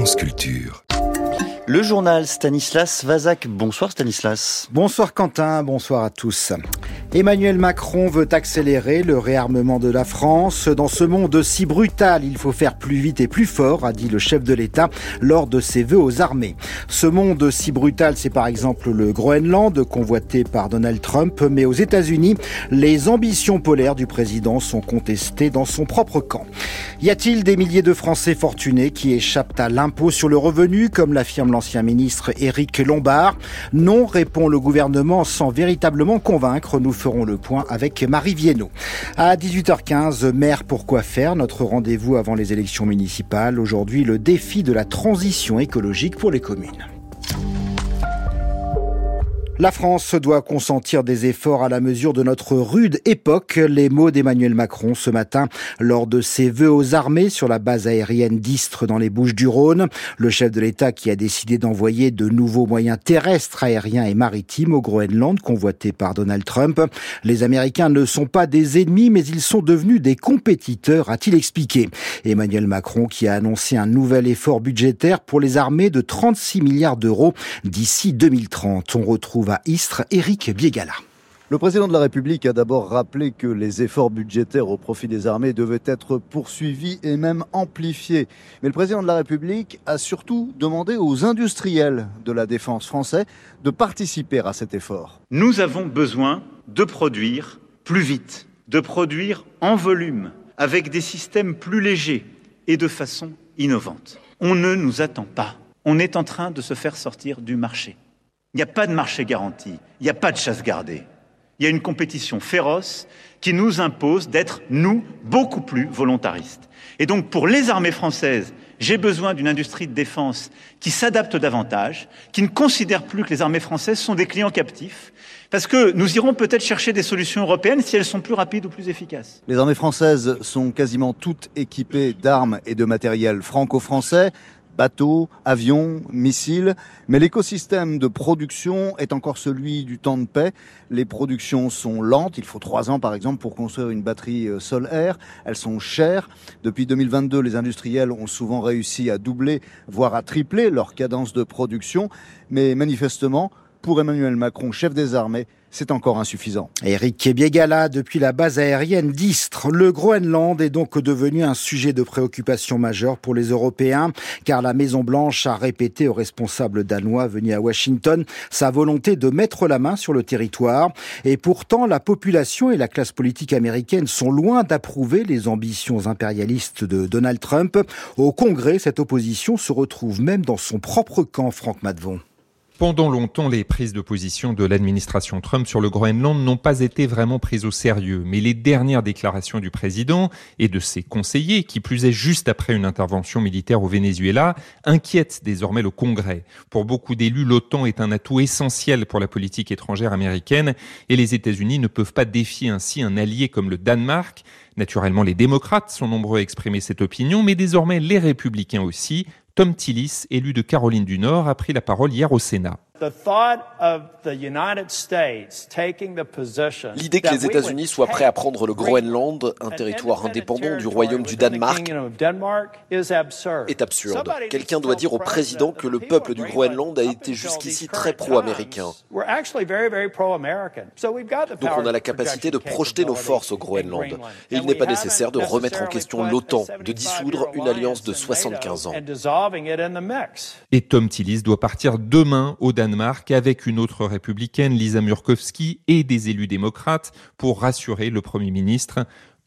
France Culture. Le journal Stanislas Vazak. Bonsoir Stanislas. Bonsoir Quentin, bonsoir à tous. Emmanuel Macron veut accélérer le réarmement de la France. Dans ce monde si brutal, il faut faire plus vite et plus fort, a dit le chef de l'État lors de ses vœux aux armées. Ce monde si brutal, c'est par exemple le Groenland, convoité par Donald Trump. Mais aux États-Unis, les ambitions polaires du président sont contestées dans son propre camp. Y a-t-il des milliers de Français fortunés qui échappent à l'impôt sur le revenu, comme l'affirme l'ancien ministre Éric Lombard? Non, répond le gouvernement sans véritablement convaincre. Nous ferons le point avec Marie Viennot. À 18h15, maire pourquoi faire, notre rendez-vous avant les élections municipales. Aujourd'hui, le défi de la transition écologique pour les communes. La France doit consentir des efforts à la mesure de notre rude époque. Les mots d'Emmanuel Macron ce matin lors de ses vœux aux armées sur la base aérienne d'Istres dans les Bouches-du-Rhône. Le chef de l'État qui a décidé d'envoyer de nouveaux moyens terrestres, aériens et maritimes au Groenland, convoité par Donald Trump. Les Américains ne sont pas des ennemis, mais ils sont devenus des compétiteurs, a-t-il expliqué. Emmanuel Macron qui a annoncé un nouvel effort budgétaire pour les armées de 36 milliards d'euros d'ici 2030. On retrouve à Istres, Éric Biégala. Le président de la République a d'abord rappelé que les efforts budgétaires au profit des armées devaient être poursuivis et même amplifiés. Mais le président de la République a surtout demandé aux industriels de la défense français de participer à cet effort. Nous avons besoin de produire plus vite, de produire en volume, avec des systèmes plus légers et de façon innovante. On ne nous attend pas. On est en train de se faire sortir du marché. Il n'y a pas de marché garanti, il n'y a pas de chasse gardée. Il y a une compétition féroce qui nous impose d'être, nous, beaucoup plus volontaristes. Et donc, pour les armées françaises, j'ai besoin d'une industrie de défense qui s'adapte davantage, qui ne considère plus que les armées françaises sont des clients captifs, parce que nous irons peut-être chercher des solutions européennes si elles sont plus rapides ou plus efficaces. Les armées françaises sont quasiment toutes équipées d'armes et de matériel franco-français. Bateaux, avions, missiles, mais l'écosystème de production est encore celui du temps de paix. Les productions sont lentes, il faut 3 ans par exemple pour construire une batterie sol-air, elles sont chères. Depuis 2022, les industriels ont souvent réussi à doubler, voire à tripler leur cadence de production, mais manifestement, pour Emmanuel Macron, chef des armées, c'est encore insuffisant. Éric Biégala, depuis la base aérienne d'Istres. Le Groenland est donc devenu un sujet de préoccupation majeur pour les Européens, car la Maison-Blanche a répété aux responsables danois venus à Washington sa volonté de mettre la main sur le territoire. Et pourtant, la population et la classe politique américaine sont loin d'approuver les ambitions impérialistes de Donald Trump. Au Congrès, cette opposition se retrouve même dans son propre camp, Franck Madvon. Pendant longtemps, les prises de position de l'administration Trump sur le Groenland n'ont pas été vraiment prises au sérieux. Mais les dernières déclarations du président et de ses conseillers, qui plus est juste après une intervention militaire au Venezuela, inquiètent désormais le Congrès. Pour beaucoup d'élus, l'OTAN est un atout essentiel pour la politique étrangère américaine et les États-Unis ne peuvent pas défier ainsi un allié comme le Danemark. Naturellement, les démocrates sont nombreux à exprimer cette opinion, mais désormais les républicains aussi. Tom Tillis, élu de Caroline du Nord, a pris la parole hier au Sénat. L'idée que les États-Unis soient prêts à prendre le Groenland, un territoire indépendant du royaume du Danemark, est absurde. Quelqu'un doit dire au président que le peuple du Groenland a été jusqu'ici très pro-américain. Donc on a la capacité de projeter nos forces au Groenland. Et il n'est pas nécessaire de remettre en question l'OTAN, de dissoudre une alliance de 75 ans. Et Tom Tillis doit partir demain au Danemark avec une autre républicaine, Lisa Murkowski, et des élus démocrates pour rassurer le Premier ministre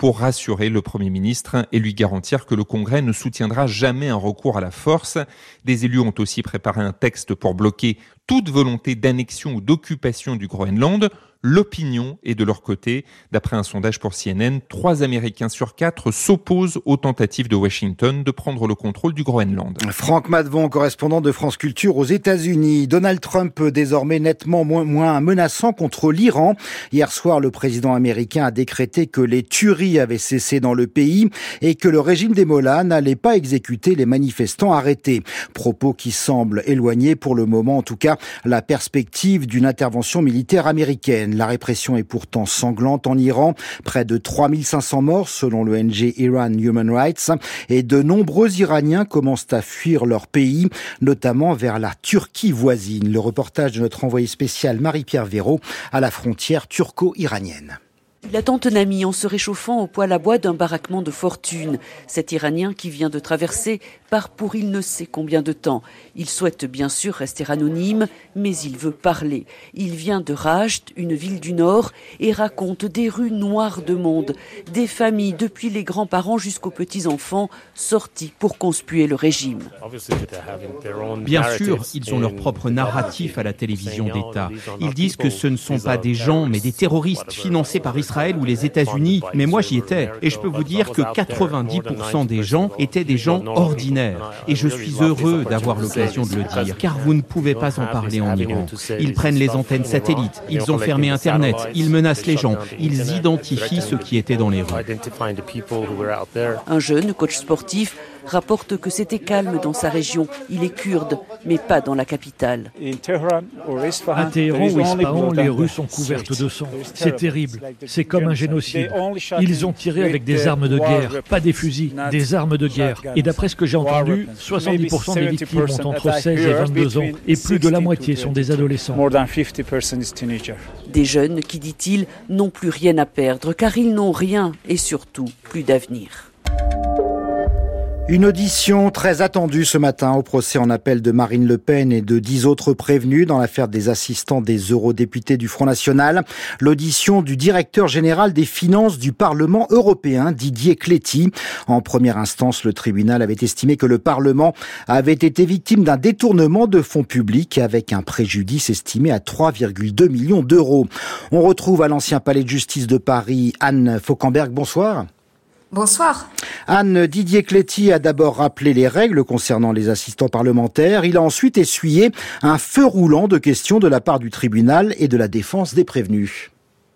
et lui garantir que le Congrès ne soutiendra jamais un recours à la force. Des élus ont aussi préparé un texte pour bloquer toute volonté d'annexion ou d'occupation du Groenland. L'opinion est de leur côté. D'après un sondage pour CNN, 3 Américains sur 4 s'opposent aux tentatives de Washington de prendre le contrôle du Groenland. Franck Madvon, correspondant de France Culture aux États-Unis. Donald Trump, désormais nettement moins menaçant contre l'Iran. Hier soir, le président américain a décrété que les tueries avaient cessé dans le pays et que le régime des Mollahs n'allait pas exécuter les manifestants arrêtés. Propos qui semblent éloignés pour le moment, en tout cas, cas la perspective d'une intervention militaire américaine. La répression est pourtant sanglante en Iran. Près de 3500 morts selon l'ONG Iran Human Rights. Et de nombreux Iraniens commencent à fuir leur pays, notamment vers la Turquie voisine. Le reportage de notre envoyé spécial Marie-Pierre Véraud à la frontière turco-iranienne. Il attend un ami en se réchauffant au poêle à bois d'un baraquement de fortune. Cet Iranien qui vient de traverser part pour il ne sait combien de temps. Il souhaite bien sûr rester anonyme, mais il veut parler. Il vient de Rasht, une ville du Nord, et raconte des rues noires de monde, des familles depuis les grands-parents jusqu'aux petits-enfants sortis pour conspuer le régime. Bien sûr, ils ont leur propre narratif à la télévision d'État. Ils disent que ce ne sont pas des gens, mais des terroristes financés par Israël ou les États-Unis, mais moi j'y étais. Et je peux vous dire que 90% des gens étaient des gens ordinaires. Et je suis heureux d'avoir l'occasion de le dire, car vous ne pouvez pas en parler en Iran. Ils prennent les antennes satellites, ils ont fermé Internet, ils menacent les gens, ils identifient ceux qui étaient dans les rues. Un jeune coach sportif rapporte que c'était calme dans sa région. Il est kurde, mais pas dans la capitale. À Téhéran ou Ispahan, les rues sont couvertes de sang. C'est terrible. C'est comme un génocide. Ils ont tiré avec des armes de guerre, pas des fusils, des armes de guerre. Et d'après ce que j'ai entendu, 70% des victimes ont entre 16 et 22 ans et plus de la moitié sont des adolescents. Des jeunes qui, dit-il, n'ont plus rien à perdre car ils n'ont rien et surtout plus d'avenir. Une audition très attendue ce matin au procès en appel de Marine Le Pen et de 10 autres prévenus dans l'affaire des assistants des eurodéputés du Front National. L'audition du directeur général des finances du Parlement européen, Didier Cléty. En première instance, le tribunal avait estimé que le Parlement avait été victime d'un détournement de fonds publics avec un préjudice estimé à 3,2 millions d'euros. On retrouve à l'ancien palais de justice de Paris Anne Fauquemberg. Bonsoir. Bonsoir. Anne, Didier Cléty a d'abord rappelé les règles concernant les assistants parlementaires. Il a ensuite essuyé un feu roulant de questions de la part du tribunal et de la défense des prévenus.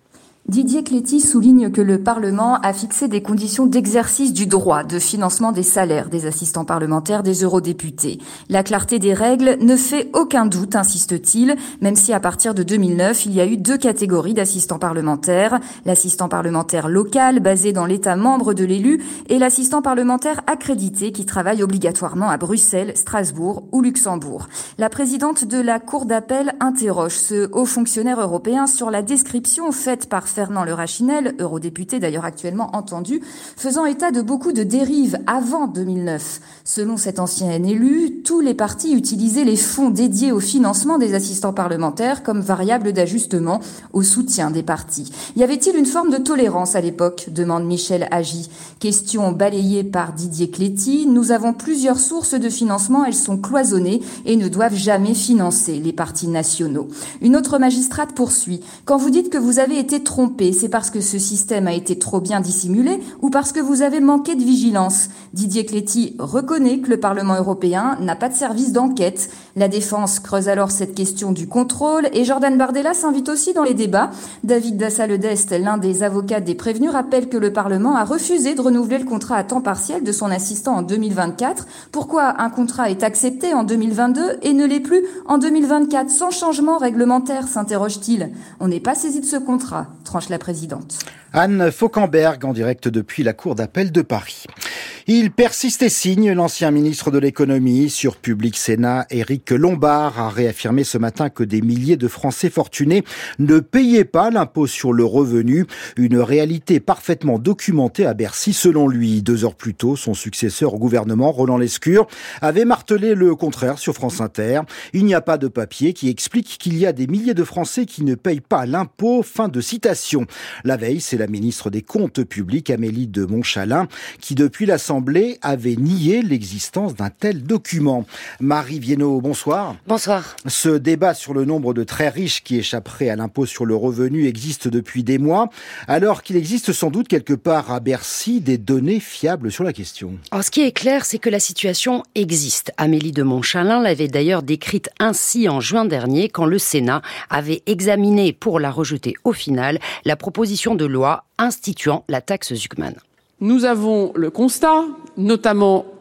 Didier Cléty souligne que le Parlement a fixé des conditions d'exercice du droit de financement des salaires des assistants parlementaires des eurodéputés. La clarté des règles ne fait aucun doute, insiste-t-il, même si à partir de 2009, il y a eu 2 catégories d'assistants parlementaires. L'assistant parlementaire local, basé dans l'État membre de l'élu, et l'assistant parlementaire accrédité qui travaille obligatoirement à Bruxelles, Strasbourg ou Luxembourg. La présidente de la Cour d'appel interroge ce haut fonctionnaire européen sur la description faite par Fernand Le Rachinel, eurodéputé d'ailleurs actuellement entendu, faisant état de beaucoup de dérives avant 2009. Selon cet ancien élu, tous les partis utilisaient les fonds dédiés au financement des assistants parlementaires comme variable d'ajustement au soutien des partis. Y avait-il une forme de tolérance à l'époque ? Demande Michel Agy. Question balayée par Didier Cléty. Nous avons plusieurs sources de financement, elles sont cloisonnées et ne doivent jamais financer les partis nationaux. Une autre magistrate poursuit. Quand vous dites que vous avez été trompé, c'est parce que ce système a été trop bien dissimulé ou parce que vous avez manqué de vigilance. Didier Cléty reconnaît que le Parlement européen n'a pas de service d'enquête. La défense creuse alors cette question du contrôle et Jordan Bardella s'invite aussi dans les débats. David Dassa-Ledest, l'un des avocats des prévenus, rappelle que le Parlement a refusé de renouveler le contrat à temps partiel de son assistant en 2024. Pourquoi un contrat est accepté en 2022 et ne l'est plus en 2024 sans changement réglementaire, s'interroge-t-il. On n'est pas saisi de ce contrat, tranche la présidente. Anne Fauquemberg en direct depuis la Cour d'appel de Paris. Il persiste et signe. L'ancien ministre de l'économie sur Public Sénat, Éric Lombard, a réaffirmé ce matin que des milliers de Français fortunés ne payaient pas l'impôt sur le revenu. Une réalité parfaitement documentée à Bercy selon lui. 2 heures plus tôt, son successeur au gouvernement, Roland Lescure, avait martelé le contraire sur France Inter. Il n'y a pas de papier qui explique qu'il y a des milliers de Français qui ne payent pas l'impôt. Fin de citation. La veille, c'est la ministre des Comptes publics, Amélie de Montchalin, qui depuis l'Assemblée avait nié l'existence d'un tel document. Marie Viennot, bonsoir. Bonsoir. Ce débat sur le nombre de très riches qui échapperaient à l'impôt sur le revenu existe depuis des mois, alors qu'il existe sans doute quelque part à Bercy des données fiables sur la question. Alors, ce qui est clair, c'est que la situation existe. Amélie de Montchalin l'avait d'ailleurs décrite ainsi en juin dernier, quand le Sénat avait examiné pour la rejeter au final la proposition de loi instituant la taxe Zuckman. Nous avons le constat, notamment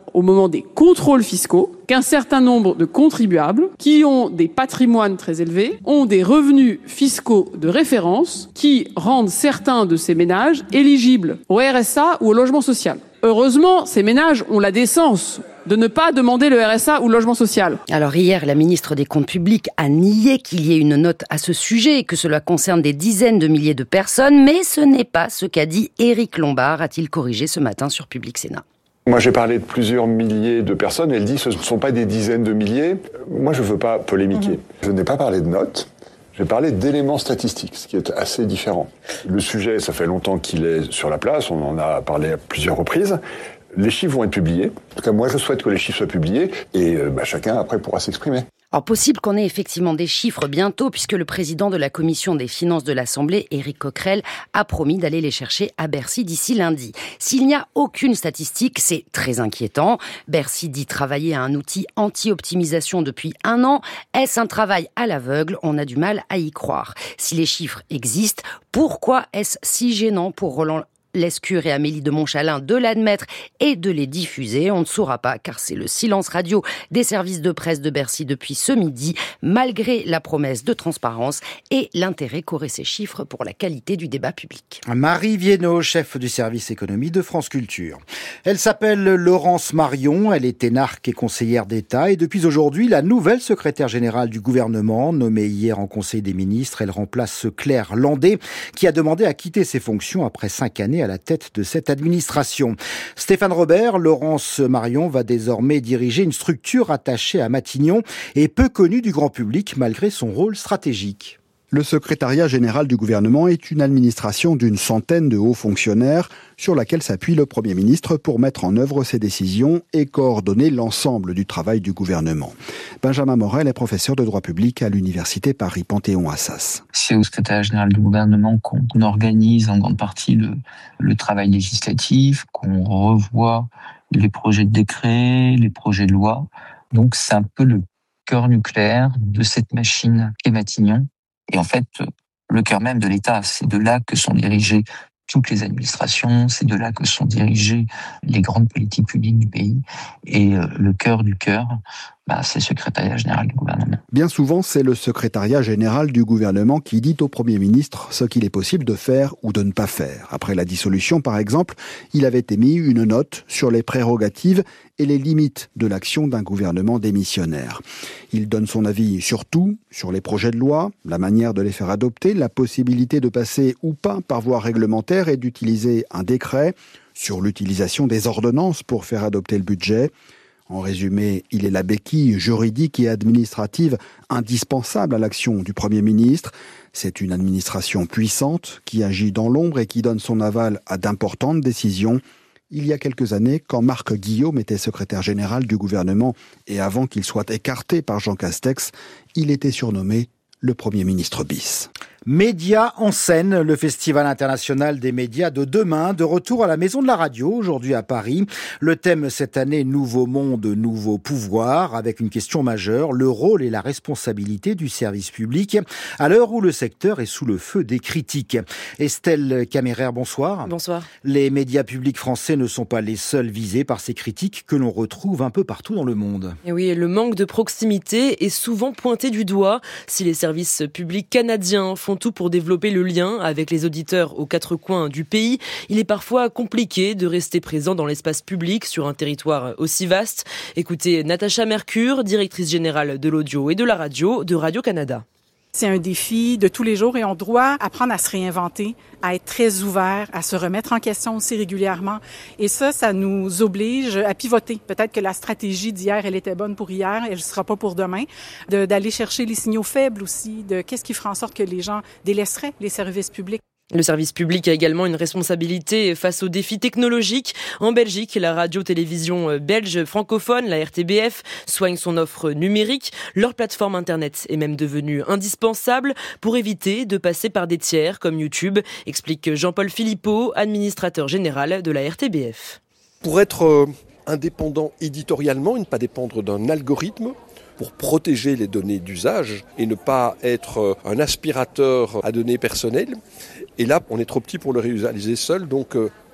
au moment des contrôles fiscaux qu'un certain nombre de contribuables qui ont des patrimoines très élevés ont des revenus fiscaux de référence qui rendent certains de ces ménages éligibles au RSA ou au logement social. Heureusement, ces ménages ont la décence de ne pas demander le RSA ou le logement social. Alors hier, la ministre des Comptes publics a nié qu'il y ait une note à ce sujet et que cela concerne des dizaines de milliers de personnes, mais ce n'est pas ce qu'a dit Éric Lombard, a-t-il corrigé ce matin sur Public Sénat. Moi, j'ai parlé de plusieurs milliers de personnes. Elle dit que ce ne sont pas des dizaines de milliers. Moi, je ne veux pas polémiquer. Je n'ai pas parlé de notes. J'ai parlé d'éléments statistiques, ce qui est assez différent. Le sujet, ça fait longtemps qu'il est sur la place. On en a parlé à plusieurs reprises. Les chiffres vont être publiés. En tout cas, moi, je souhaite que les chiffres soient publiés et chacun, après, pourra s'exprimer. Alors, possible qu'on ait effectivement des chiffres bientôt, puisque le président de la Commission des finances de l'Assemblée, Éric Coquerel, a promis d'aller les chercher à Bercy d'ici lundi. S'il n'y a aucune statistique, c'est très inquiétant. Bercy dit travailler à un outil anti-optimisation depuis 1 an. Est-ce un travail à l'aveugle ? On a du mal à y croire. Si les chiffres existent, pourquoi est-ce si gênant pour Roland Lescure et Amélie de Montchalin de l'admettre et de les diffuser? On ne saura pas, car c'est le silence radio des services de presse de Bercy depuis ce midi, malgré la promesse de transparence et l'intérêt qu'auraient ces chiffres pour la qualité du débat public. Marie Viennot, chef du service économie de France Culture. Elle s'appelle Laurence Marion, elle est énarque et conseillère d'État, et depuis aujourd'hui, la nouvelle secrétaire générale du gouvernement, nommée hier en Conseil des ministres, elle remplace Claire Landais, qui a demandé à quitter ses fonctions après 5 années à la tête de cette administration. Stéphane Robert, Laurence Marion va désormais diriger une structure attachée à Matignon et peu connue du grand public malgré son rôle stratégique. Le secrétariat général du gouvernement est une administration d'une centaine de hauts fonctionnaires sur laquelle s'appuie le Premier ministre pour mettre en œuvre ses décisions et coordonner l'ensemble du travail du gouvernement. Benjamin Morel est professeur de droit public à l'université Paris-Panthéon-Assas. C'est au secrétariat général du gouvernement qu'on organise en grande partie le travail législatif, qu'on revoit les projets de décret, les projets de loi. Donc c'est un peu le cœur nucléaire de cette machine qu'est Matignon. Et en fait, le cœur même de l'État, c'est de là que sont dirigées toutes les administrations, c'est de là que sont dirigées les grandes politiques publiques du pays. Et le cœur du cœur, c'est le secrétariat général du gouvernement. Bien souvent, c'est le secrétariat général du gouvernement qui dit au Premier ministre ce qu'il est possible de faire ou de ne pas faire. Après la dissolution, par exemple, il avait émis une note sur les prérogatives et les limites de l'action d'un gouvernement démissionnaire. Il donne son avis sur tout, sur les projets de loi, la manière de les faire adopter, la possibilité de passer ou pas par voie réglementaire et d'utiliser un décret, sur l'utilisation des ordonnances pour faire adopter le budget. En résumé, il est la béquille juridique et administrative indispensable à l'action du Premier ministre. C'est une administration puissante qui agit dans l'ombre et qui donne son aval à d'importantes décisions. Il y a quelques années, quand Marc Guillaume était secrétaire général du gouvernement et avant qu'il soit écarté par Jean Castex, il était surnommé le Premier ministre bis. Médias en scène, le Festival international des médias de demain, de retour à la Maison de la Radio, aujourd'hui à Paris. Le thème cette année, Nouveau monde, nouveau pouvoir, avec une question majeure, le rôle et la responsabilité du service public, à l'heure où le secteur est sous le feu des critiques. Estelle Caméraire, bonsoir. Bonsoir. Les médias publics français ne sont pas les seuls visés par ces critiques que l'on retrouve un peu partout dans le monde. Et oui, le manque de proximité est souvent pointé du doigt. Si les services publics canadiens font tout pour développer le lien avec les auditeurs aux 4 coins du pays, il est parfois compliqué de rester présent dans l'espace public sur un territoire aussi vaste. Écoutez Natacha Mercure, directrice générale de l'audio et de la radio de Radio-Canada. C'est un défi de tous les jours et on doit apprendre à se réinventer, à être très ouvert, à se remettre en question aussi régulièrement. Et ça nous oblige à pivoter. Peut-être que la stratégie d'hier, elle était bonne pour hier, elle ne sera pas pour demain. D'aller chercher les signaux faibles aussi, de qu'est-ce qui fera en sorte que les gens délaisseraient les services publics. Le service public a également une responsabilité face aux défis technologiques. En Belgique, la radio-télévision belge francophone, la RTBF, soigne son offre numérique. Leur plateforme Internet est même devenue indispensable pour éviter de passer par des tiers comme YouTube, explique Jean-Paul Philippot, administrateur général de la RTBF. Pour être indépendant éditorialement et ne pas dépendre d'un algorithme, pour protéger les données d'usage et ne pas être un aspirateur à données personnelles. Et là, on est trop petit pour le réaliser seul, donc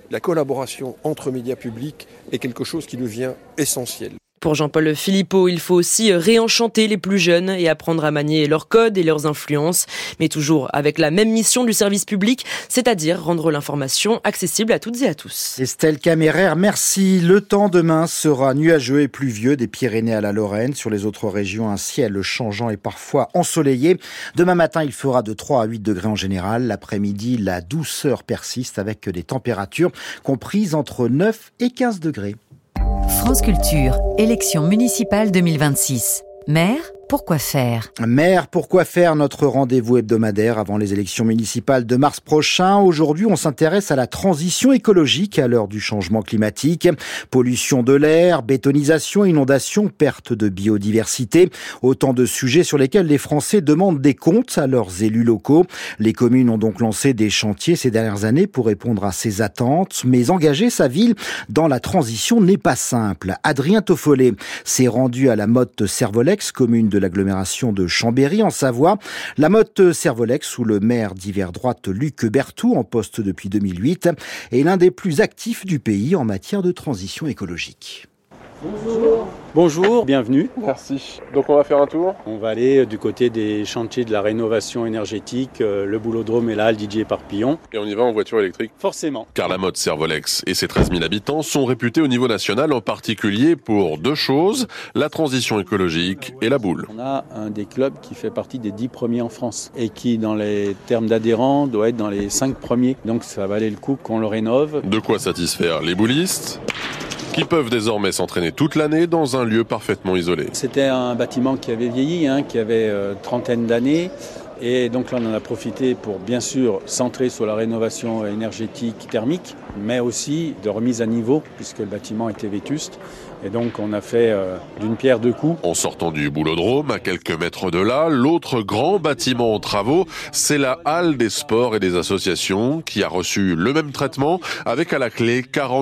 La collaboration entre médias publics est quelque chose qui devient essentiel. Pour Jean-Paul Philippot, il faut aussi réenchanter les plus jeunes et apprendre à manier leurs codes et leurs influences, mais toujours avec la même mission du service public, c'est-à-dire rendre l'information accessible à toutes et à tous. Estelle Caméraire, merci. Le temps demain sera nuageux et pluvieux des Pyrénées à la Lorraine. Sur les autres régions, un ciel changeant et parfois ensoleillé. Demain matin, il fera de 3 à 8 degrés en général. L'après-midi, la douceur persiste avec des températures comprises entre 9 et 15 degrés. France Culture, élection municipale 2026. Maire, pourquoi faire ? Maire, pourquoi faire, notre rendez-vous hebdomadaire avant les élections municipales de mars prochain. Aujourd'hui, on s'intéresse à la transition écologique à l'heure du changement climatique. Pollution de l'air, bétonisation, inondation, perte de biodiversité. Autant de sujets sur lesquels les Français demandent des comptes à leurs élus locaux. Les communes ont donc lancé des chantiers ces dernières années pour répondre à ces attentes. Mais engager sa ville dans la transition n'est pas simple. Adrien Toffollet s'est rendu à la Motte Servolex, commune de l'agglomération de Chambéry en Savoie. La Motte Servolex, où le maire d'hiver droite Luc Berthoud, en poste depuis 2008, est l'un des plus actifs du pays en matière de transition écologique. Bonjour. Bonjour, bienvenue. Merci. Donc on va faire un tour. On va aller du côté des chantiers de la rénovation énergétique, le Boulodrome et la halle Didier Éparpillon. Et on y va en voiture électrique ? Forcément. Car la Motte Servolex et ses 13 000 habitants sont réputés au niveau national en particulier pour deux choses, la transition écologique et la boule. On a un des clubs qui fait partie des 10 premiers en France et qui, dans les termes d'adhérents, doit être dans les 5 premiers. Donc ça valait le coup qu'on le rénove. De quoi satisfaire les boulistes qui peuvent désormais s'entraîner toute l'année dans un lieu parfaitement isolé. C'était un bâtiment qui avait vieilli, qui avait trentaine d'années. Et donc là, on en a profité pour, bien sûr, centrer sur la rénovation énergétique thermique, mais aussi de remise à niveau, puisque le bâtiment était vétuste. Et donc, on a fait d'une pierre deux coups. En sortant du Boulodrome, à quelques mètres de là, l'autre grand bâtiment en travaux, c'est la halle des sports et des associations qui a reçu le même traitement, avec à la clé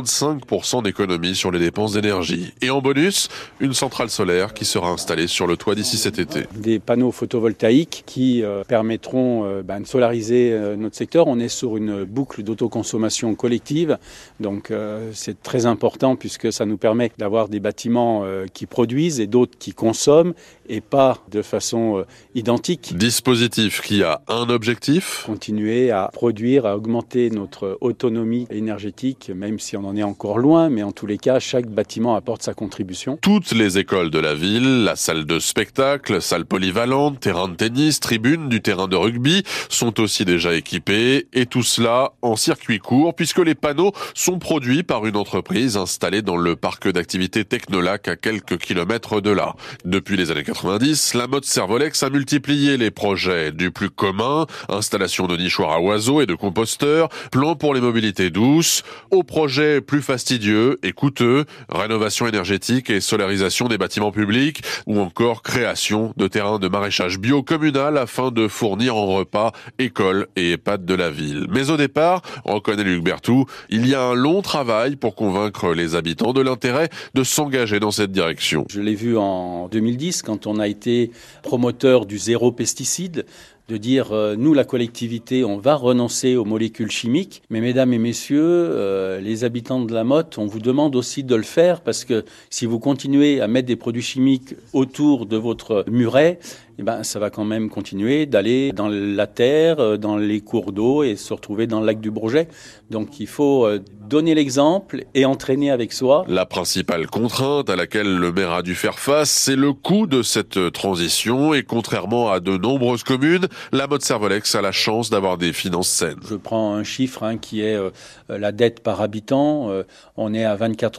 45% d'économie sur les dépenses d'énergie. Et en bonus, une centrale solaire qui sera installée sur le toit d'ici cet été. Des panneaux photovoltaïques qui permettront de solariser notre secteur. On est sur une boucle d'autoconsommation collective, donc c'est très important puisque ça nous permet d'avoir des bâtiments qui produisent et d'autres qui consomment et pas de façon identique. Dispositif qui a un objectif ? Continuer à produire, à augmenter notre autonomie énergétique, même si on en est encore loin, mais en tous les cas, chaque bâtiment apporte sa contribution. Toutes les écoles de la ville, la salle de spectacle, salle polyvalente, terrain de tennis, tribune, du terrain de rugby sont aussi déjà équipés et tout cela en circuit court puisque les panneaux sont produits par une entreprise installée dans le parc d'activités Technolac à quelques kilomètres de là. Depuis les années 90, la Motte Servolex a multiplié les projets du plus commun, installation de nichoirs à oiseaux et de composteurs, plan pour les mobilités douces, aux projets plus fastidieux et coûteux, rénovation énergétique et solarisation des bâtiments publics ou encore création de terrains de maraîchage bio communal afin de fournir en repas écoles et EHPAD de la ville. Mais au départ, reconnaît Luc Berthoud, il y a un long travail pour convaincre les habitants de l'intérêt de s'engager dans cette direction. Je l'ai vu en 2010 quand on a été promoteur du zéro pesticide, de dire nous la collectivité on va renoncer aux molécules chimiques, mais mesdames et messieurs les habitants de la Motte, on vous demande aussi de le faire parce que si vous continuez à mettre des produits chimiques autour de votre muret, ça va quand même continuer d'aller dans la terre, dans les cours d'eau et se retrouver dans le lac du Bourget. Donc il faut donner l'exemple et entraîner avec soi. La principale contrainte à laquelle le maire a dû faire face, c'est le coût de cette transition et contrairement à de nombreuses communes, la Motte Servolex a la chance d'avoir des finances saines. Je prends un chiffre qui est la dette par habitant. On est à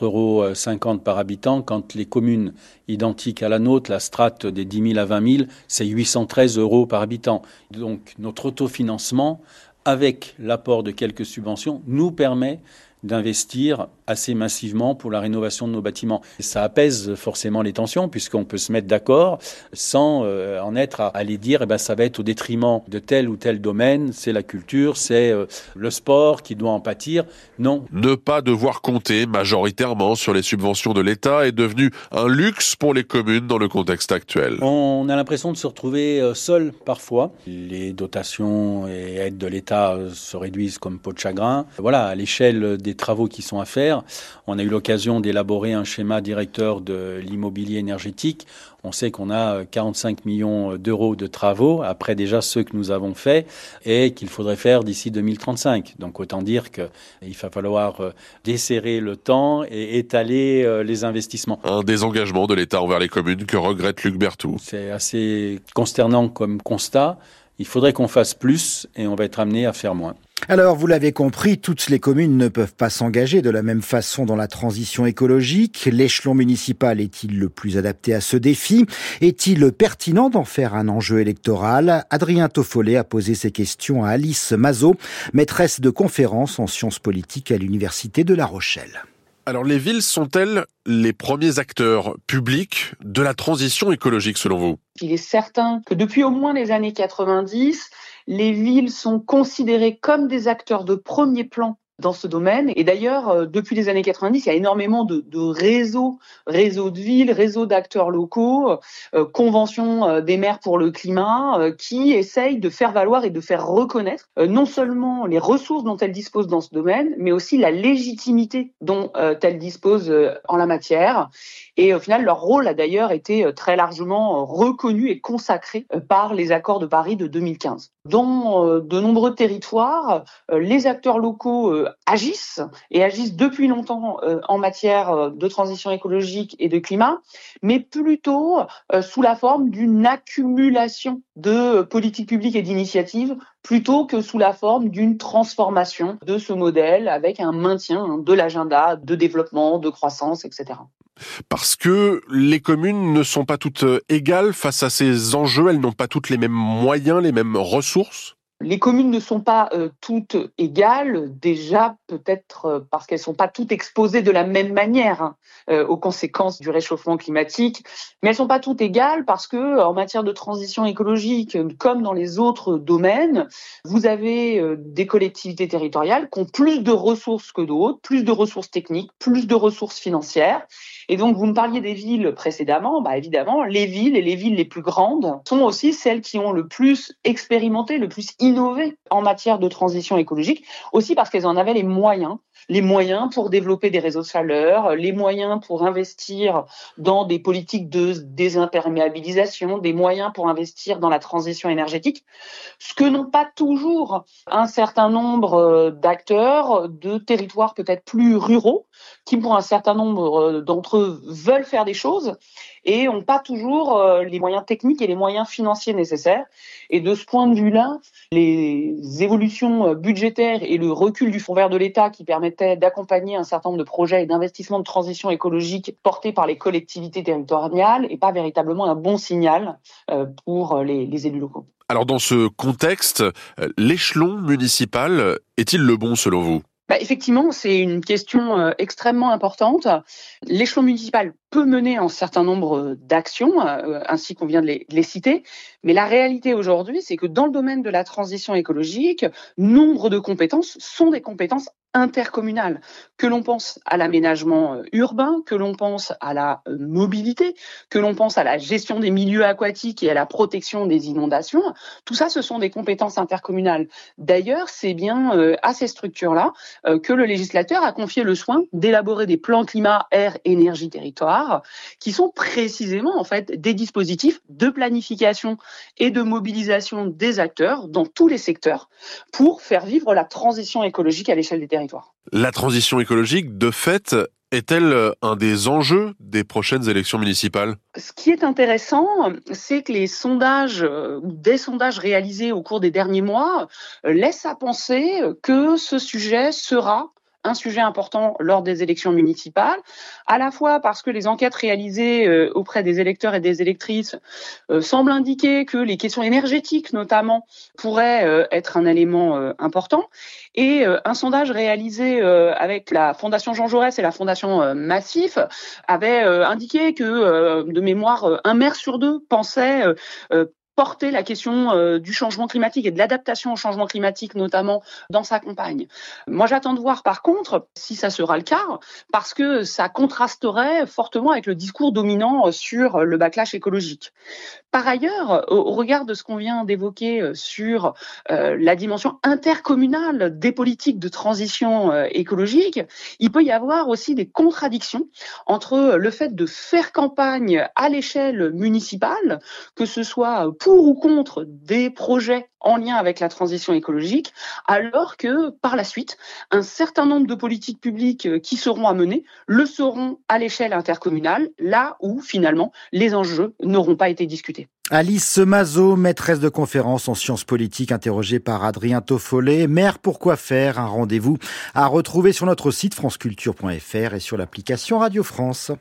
24,50 € par habitant quand les communes identiques à la nôtre, la strate des 10 000 à 20 000, c'est 813 € par habitant. Donc notre autofinancement, avec l'apport de quelques subventions, nous permet d'investir assez massivement pour la rénovation de nos bâtiments. Et ça apaise forcément les tensions puisqu'on peut se mettre d'accord sans en être à aller dire ça va être au détriment de tel ou tel domaine, c'est la culture, c'est le sport qui doit en pâtir. Non. Ne pas devoir compter majoritairement sur les subventions de l'État est devenu un luxe pour les communes dans le contexte actuel. On a l'impression de se retrouver seul parfois. Les dotations et aides de l'État se réduisent comme peau de chagrin. Voilà, à l'échelle des travaux qui sont à faire, on a eu l'occasion d'élaborer un schéma directeur de l'immobilier énergétique. On sait qu'on a 45 millions d'euros de travaux, après déjà ceux que nous avons faits, et qu'il faudrait faire d'ici 2035. Donc autant dire qu'il va falloir desserrer le temps et étaler les investissements. Un désengagement de l'État envers les communes que regrette Luc Berthoud. C'est assez consternant comme constat. Il faudrait qu'on fasse plus et on va être amené à faire moins. Alors, vous l'avez compris, toutes les communes ne peuvent pas s'engager de la même façon dans la transition écologique. L'échelon municipal est-il le plus adapté à ce défi ? Est-il pertinent d'en faire un enjeu électoral ? Adrien Toffolet a posé ces questions à Alice Mazot, maîtresse de conférences en sciences politiques à l'Université de La Rochelle. Alors, les villes sont-elles les premiers acteurs publics de la transition écologique, selon vous ? Il est certain que depuis au moins les années 90, les villes sont considérées comme des acteurs de premier plan dans ce domaine. Et d'ailleurs, depuis les années 90, il y a énormément de réseaux de villes, réseaux d'acteurs locaux, conventions des maires pour le climat, qui essayent de faire valoir et de faire reconnaître non seulement les ressources dont elles disposent dans ce domaine, mais aussi la légitimité dont elles disposent en la matière. Et au final, leur rôle a d'ailleurs été très largement reconnu et consacré par les accords de Paris de 2015. Dans de nombreux territoires, les acteurs locaux agissent depuis longtemps en matière de transition écologique et de climat, mais plutôt sous la forme d'une accumulation de politiques publiques et d'initiatives, plutôt que sous la forme d'une transformation de ce modèle avec un maintien de l'agenda de développement, de croissance, etc. Parce que les communes ne sont pas toutes égales face à ces enjeux, elles n'ont pas toutes les mêmes moyens, les mêmes ressources ? Les communes ne sont pas toutes égales, déjà peut-être parce qu'elles ne sont pas toutes exposées de la même manière aux conséquences du réchauffement climatique, mais elles ne sont pas toutes égales parce que en matière de transition écologique, comme dans les autres domaines, vous avez des collectivités territoriales qui ont plus de ressources que d'autres, plus de ressources techniques, plus de ressources financières. Et donc, vous me parliez des villes précédemment, évidemment, les villes et les villes les plus grandes sont aussi celles qui ont le plus expérimenté, le plus innové en matière de transition écologique, aussi parce qu'elles en avaient les moyens pour développer des réseaux de chaleur, les moyens pour investir dans des politiques de désimperméabilisation, des moyens pour investir dans la transition énergétique, ce que n'ont pas toujours un certain nombre d'acteurs de territoires peut-être plus ruraux, qui pour un certain nombre d'entre eux veulent faire des choses et n'ont pas toujours les moyens techniques et les moyens financiers nécessaires. Et de ce point de vue-là, les évolutions budgétaires et le recul du fonds vert de l'État qui permettait d'accompagner un certain nombre de projets et d'investissements de transition écologique portés par les collectivités territoriales n'est pas véritablement un bon signal pour les élus locaux. Alors dans ce contexte, l'échelon municipal est-il le bon selon vous ? Effectivement, c'est une question extrêmement importante. L'échelon municipal peut mener un certain nombre d'actions, ainsi qu'on vient de les citer, mais la réalité aujourd'hui, c'est que dans le domaine de la transition écologique, nombre de compétences sont des compétences intercommunales. Que l'on pense à l'aménagement urbain, que l'on pense à la mobilité, que l'on pense à la gestion des milieux aquatiques et à la protection des inondations, tout ça, ce sont des compétences intercommunales. D'ailleurs, c'est bien à ces structures-là que le législateur a confié le soin d'élaborer des plans climat, air, énergie, territoire, qui sont précisément en fait des dispositifs de planification et de mobilisation des acteurs dans tous les secteurs pour faire vivre la transition écologique à l'échelle des territoires. La transition écologique, de fait, est-elle un des enjeux des prochaines élections municipales ? Ce qui est intéressant, c'est que les sondages, des sondages réalisés au cours des derniers mois, laissent à penser que ce sujet sera un sujet important lors des élections municipales, à la fois parce que les enquêtes réalisées auprès des électeurs et des électrices semblent indiquer que les questions énergétiques, notamment, pourraient être un élément important. Et un sondage réalisé avec la Fondation Jean Jaurès et la Fondation Massif avait indiqué que, de mémoire, un maire sur deux pensait porter la question du changement climatique et de l'adaptation au changement climatique, notamment dans sa campagne. Moi, j'attends de voir, par contre, si ça sera le cas, parce que ça contrasterait fortement avec le discours dominant sur le backlash écologique. Par ailleurs, au regard de ce qu'on vient d'évoquer sur la dimension intercommunale des politiques de transition écologique, il peut y avoir aussi des contradictions entre le fait de faire campagne à l'échelle municipale, que ce soit pour ou contre des projets en lien avec la transition écologique, alors que par la suite, un certain nombre de politiques publiques qui seront à mener le seront à l'échelle intercommunale, là où finalement les enjeux n'auront pas été discutés. Alice Mazot, maîtresse de conférence en sciences politiques, interrogée par Adrien Toffollet. Maire, pourquoi faire? Un rendez-vous à retrouver sur notre site franceculture.fr et sur l'application Radio France.